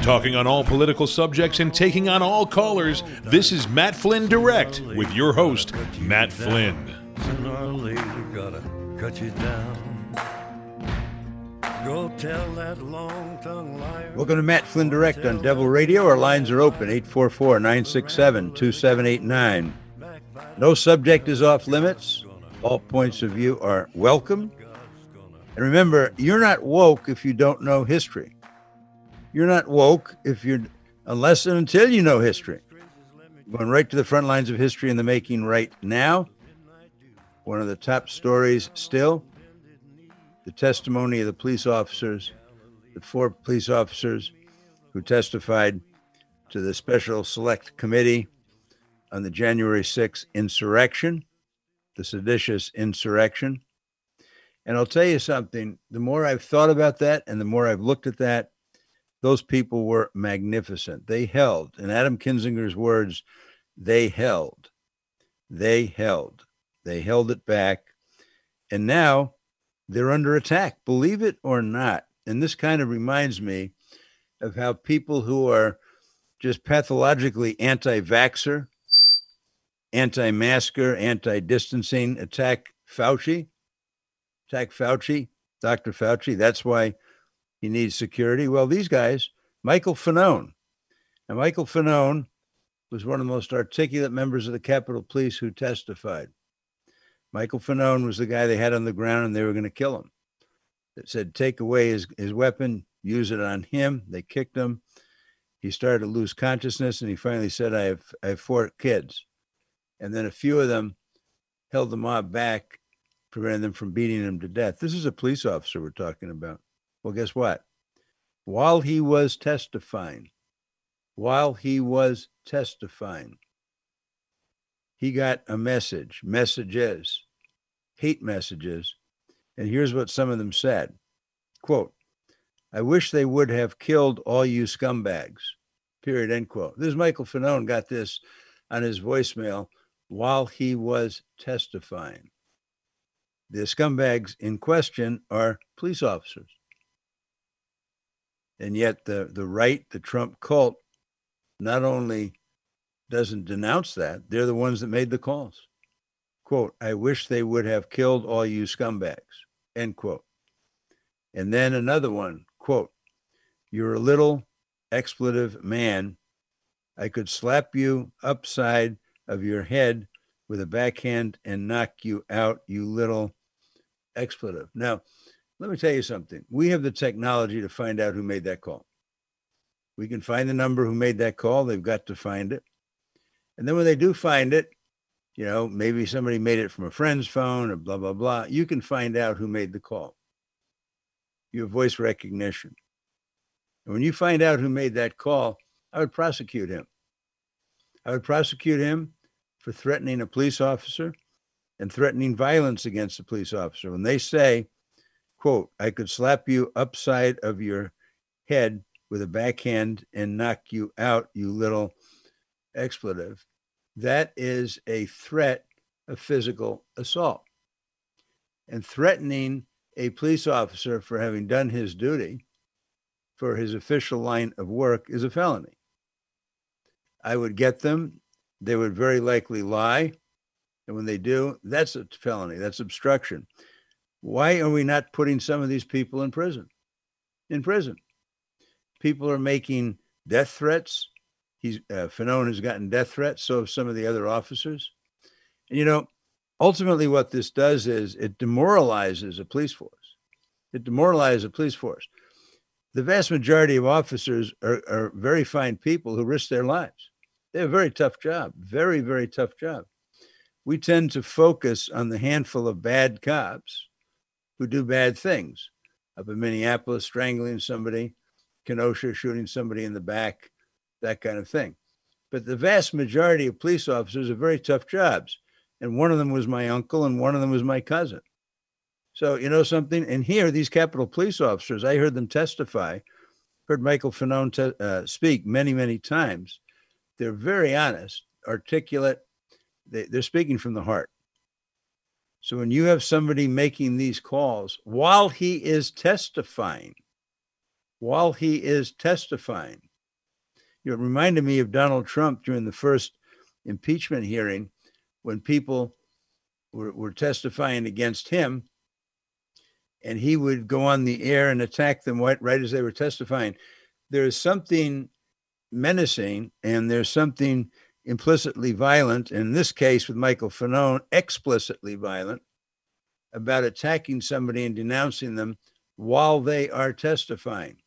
Talking on all political subjects and taking on all callers, this is Matt Flynn Direct with your host, Matt Flynn. Sooner or later, gotta cut you down. Go tell that long-tongued liar. Welcome to Matt Flynn Direct on Devil Radio. Our lines are open, 844-967-2789. No subject is off limits. All points of view are welcome. And remember, you're not woke if you don't know history. You're not woke unless and until you know history. Going right to the front lines of history in the making right now. One of the top stories still, the testimony of the police officers, the 4 police officers who testified to the Special Select Committee on the January 6th insurrection, the seditious insurrection. And I'll tell you something, the more I've thought about that and the more I've looked at that, those people were magnificent. They held, in Adam Kinzinger's words, they held it back. And now they're under attack, believe it or not. And this kind of reminds me of how people who are just pathologically anti-vaxxer, anti-masker, anti-distancing attack Fauci, Dr. Fauci. That's why he needs security. Well, these guys, Michael Fanone. Now, Michael Fanone was one of the most articulate members of the Capitol Police who testified. Michael Fanone was the guy they had on the ground and they were going to kill him. It said, take away his weapon, use it on him. They kicked him. He started to lose consciousness and he finally said, I have 4 kids. And then a few of them held the mob back, preventing them from beating him to death. This is a police officer we're talking about. Well, guess what? While he was testifying, he got a messages, hate messages. And here's what some of them said. Quote, I wish they would have killed all you scumbags, period, end quote. This is Michael Fanone got this on his voicemail while he was testifying. The scumbags in question are police officers. And yet the right, the Trump cult, not only doesn't denounce that, they're the ones that made the calls. Quote, I wish they would have killed all you scumbags, end quote. And then another one, quote, you're a little expletive man. I could slap you upside of your head with a backhand and knock you out, you little expletive. Now, let me tell you something. We have the technology to find out who made that call. We can find the number who made that call. They've got to find it. And then when they do find it, maybe somebody made it from a friend's phone or blah, blah, blah. You can find out who made the call. You have voice recognition. And when you find out who made that call, I would prosecute him. I would prosecute him for threatening a police officer and threatening violence against a police officer. When they say, quote, I could slap you upside of your head with a backhand and knock you out, you little expletive, that is a threat of physical assault. And threatening a police officer for having done his duty for his official line of work is a felony. I would get them. They would very likely lie. And when they do, that's a felony. That's obstruction. Why are we not putting some of these people in prison? People are making death threats. Fanone has gotten death threats. So have some of the other officers. And, ultimately what this does is it demoralizes a police force. The vast majority of officers are very fine people who risk their lives. They have a very tough job, very, very tough job. We tend to focus on the handful of bad cops who do bad things. Up in Minneapolis, strangling somebody, Kenosha, shooting somebody in the back, that kind of thing. But the vast majority of police officers have very tough jobs. And one of them was my uncle and one of them was my cousin. So, you know something? And here, these Capitol Police officers, I heard them testify, heard Michael Fanone speak many, many times. They're very honest, articulate. They're speaking from the heart. So when you have somebody making these calls while he is testifying, It reminded me of Donald Trump during the first impeachment hearing when people were testifying against him, and he would go on the air and attack them right as they were testifying. There is something menacing and there's something implicitly violent, in this case with Michael Fanone, explicitly violent, about attacking somebody and denouncing them while they are testifying.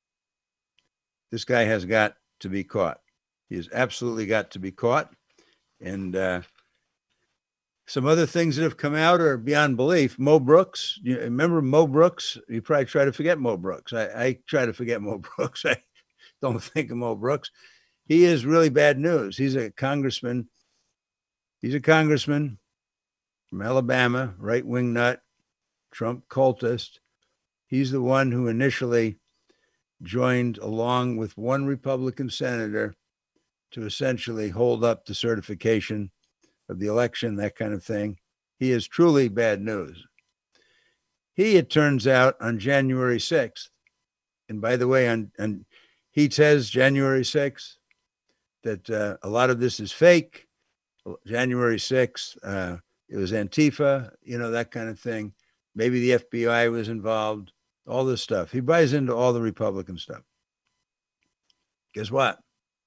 This guy has got to be caught. He has absolutely got to be caught. And some other things that have come out are beyond belief. Mo Brooks, you remember Mo Brooks? You probably try to forget Mo Brooks. I try to forget Mo Brooks. I don't think of Mo Brooks. He is really bad news. He's a congressman. He's a congressman from Alabama, right-wing nut, Trump cultist. He's the one who initially joined along with one Republican senator to essentially hold up the certification of the election, that kind of thing. He is truly bad news. He, it turns out, on January 6th, and by the way, he says January 6th, that a lot of this is fake. January 6th, it was Antifa, that kind of thing. Maybe the FBI was involved, all this stuff. He buys into all the Republican stuff. Guess what?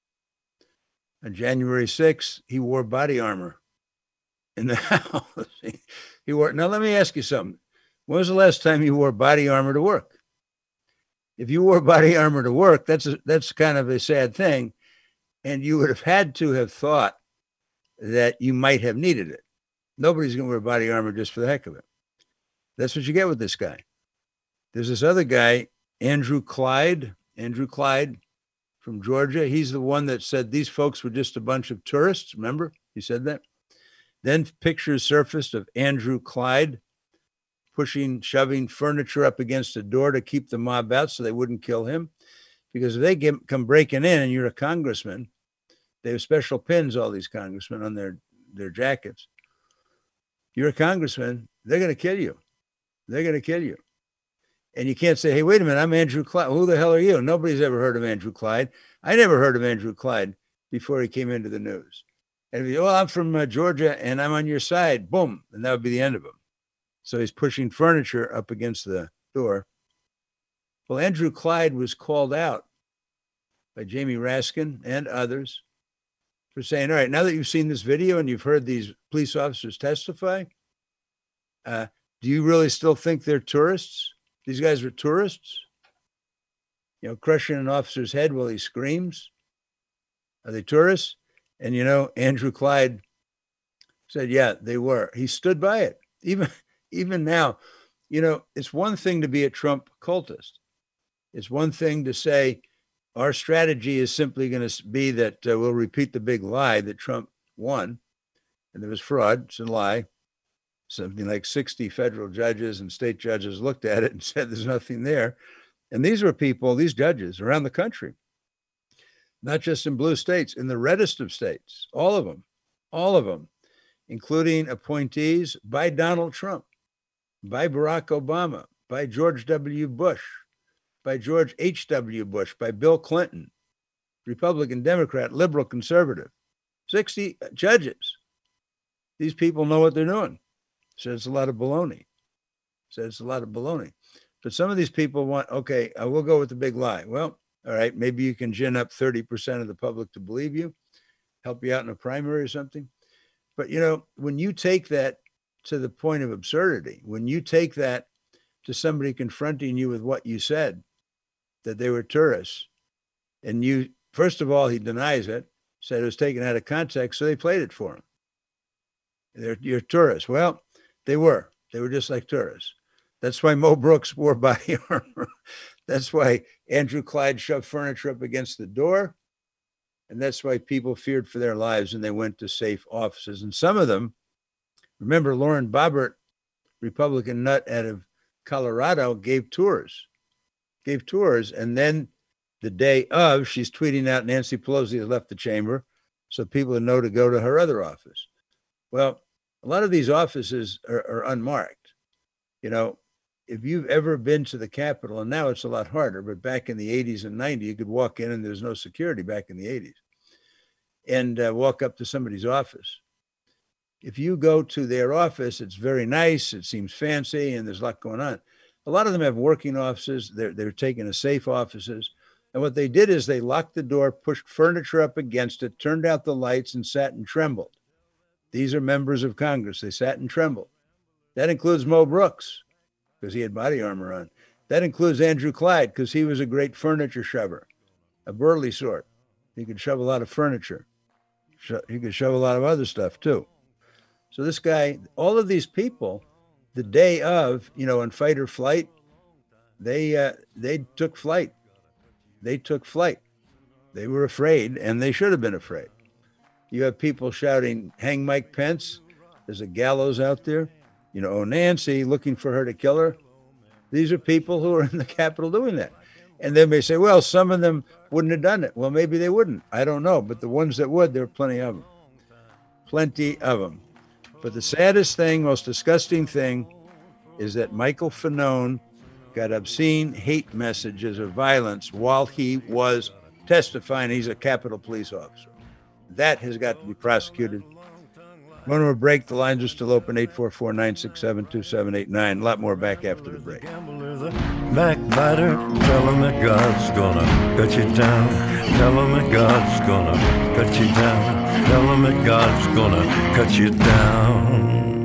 On January 6th, he wore body armor in the house. He wore. Now, let me ask you something. When was the last time you wore body armor to work? If you wore body armor to work, that's kind of a sad thing. And you would have had to have thought that you might have needed it. Nobody's going to wear body armor just for the heck of it. That's what you get with this guy. There's this other guy, Andrew Clyde from Georgia. He's the one that said these folks were just a bunch of tourists. Remember? He said that. Then pictures surfaced of Andrew Clyde shoving furniture up against a door to keep the mob out so they wouldn't kill him. Because if they come breaking in and you're a congressman, they have special pins, all these congressmen, on their jackets. You're a congressman, they're going to kill you. They're going to kill you. And you can't say, hey, wait a minute, I'm Andrew Clyde. Who the hell are you? Nobody's ever heard of Andrew Clyde. I never heard of Andrew Clyde before he came into the news. And if you, well, I'm from Georgia and I'm on your side, boom, and that would be the end of him. So he's pushing furniture up against the door. Well, Andrew Clyde was called out by Jamie Raskin and others for saying, all right, now that you've seen this video and you've heard these police officers testify, do you really still think they're tourists? These guys are tourists? Crushing an officer's head while he screams? Are they tourists? And, Andrew Clyde said, yeah, they were. He stood by it. Even now, it's one thing to be a Trump cultist. It's one thing to say our strategy is simply going to be that we'll repeat the big lie that Trump won, and there was fraud. It's a lie. Something like 60 federal judges and state judges looked at it and said there's nothing there. And these were people, these judges around the country, not just in blue states, in the reddest of states, all of them, including appointees by Donald Trump, by Barack Obama, by George W. Bush, by George H.W. Bush, by Bill Clinton, Republican, Democrat, liberal, conservative, 60 judges. These people know what they're doing. So it's a lot of baloney. But some of these people want, okay, I will go with the big lie. Well, all right, maybe you can gin up 30% of the public to believe you, help you out in a primary or something. But, when you take that to the point of absurdity, when you take that to somebody confronting you with what you said, that they were tourists, and you, first of all, he denies it, said it was taken out of context, so they played it for him. You're tourists. Well, they were just like tourists. That's why Mo Brooks wore body armor. That's why Andrew Clyde shoved furniture up against the door. And that's why people feared for their lives and they went to safe offices. And some of them, remember Lauren Boebert, Republican nut out of Colorado, gave tours. And then the day of, she's tweeting out Nancy Pelosi has left the chamber so people would know to go to her other office. Well, a lot of these offices are unmarked. if you've ever been to the Capitol, and now it's a lot harder, but back in the 80s and 90s, you could walk in and there's no security back in the 80s, and walk up to somebody's office. If you go to their office, it's very nice. It seems fancy, and there's a lot going on. A lot of them have working offices. They're taking a safe offices. And what they did is they locked the door, pushed furniture up against it, turned out the lights, and sat and trembled. These are members of Congress. They sat and trembled. That includes Mo Brooks, because he had body armor on. That includes Andrew Clyde, because he was a great furniture shover, a burly sort. He could shove a lot of furniture. He could shove a lot of other stuff, too. So this guy, all of these people, the day of, in fight or flight, they took flight. They took flight. They were afraid, and they should have been afraid. You have people shouting, "Hang Mike Pence." There's a gallows out there. "Oh, Nancy," looking for her to kill her. These are people who are in the Capitol doing that. And they may say, well, some of them wouldn't have done it. Well, maybe they wouldn't. I don't know. But the ones that would, there are plenty of them. Plenty of them. But the saddest thing, most disgusting thing, is that Michael Fanone got obscene hate messages of violence while he was testifying. He's a Capitol police officer. That has got to be prosecuted. When we break, the lines are still open, 844-967-2789. A lot more back after the break. The backbiter, tell him that God's gonna cut you down. Tell him that God's gonna cut you down. Tell him that God's gonna cut you down.